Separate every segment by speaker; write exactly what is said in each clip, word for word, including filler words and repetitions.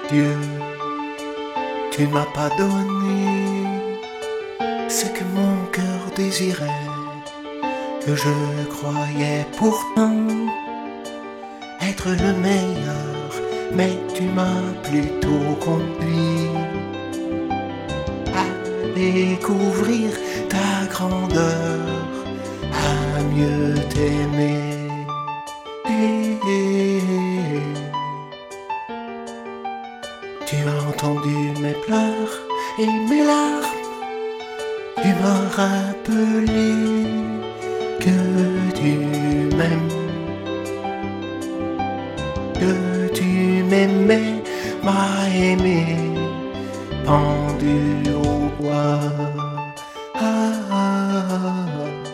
Speaker 1: Dieu, tu ne m'as pas donné ce que mon cœur désirait, que je croyais pourtant être le meilleur, mais tu m'as plutôt conduit à découvrir ta grandeur, à mieux t'aimer. Tu as entendu mes pleurs et mes larmes, tu m'as rappelé que tu m'aimes, que tu m'aimais, m'as aimé, pendu au bois. Ah, ah, ah.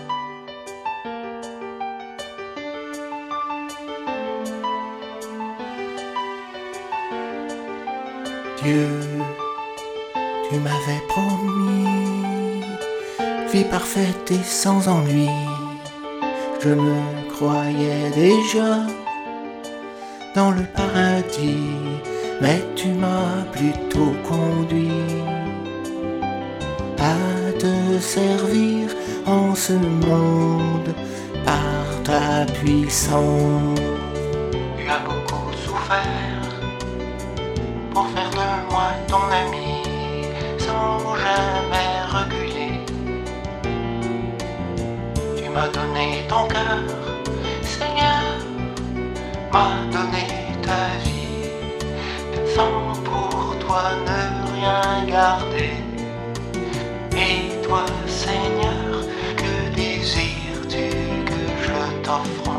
Speaker 1: Dieu, tu m'avais promis vie parfaite et sans ennui. Je me croyais déjà dans le paradis, mais tu m'as plutôt conduit à te servir en ce monde par ta puissance. Tu as beaucoup souffert pour faire de moi ton ami, sans jamais reculer. Tu m'as donné ton cœur, Seigneur, m'as donné ta vie, sans pour toi ne rien garder. Et toi, Seigneur, que désires-tu que je t'offre?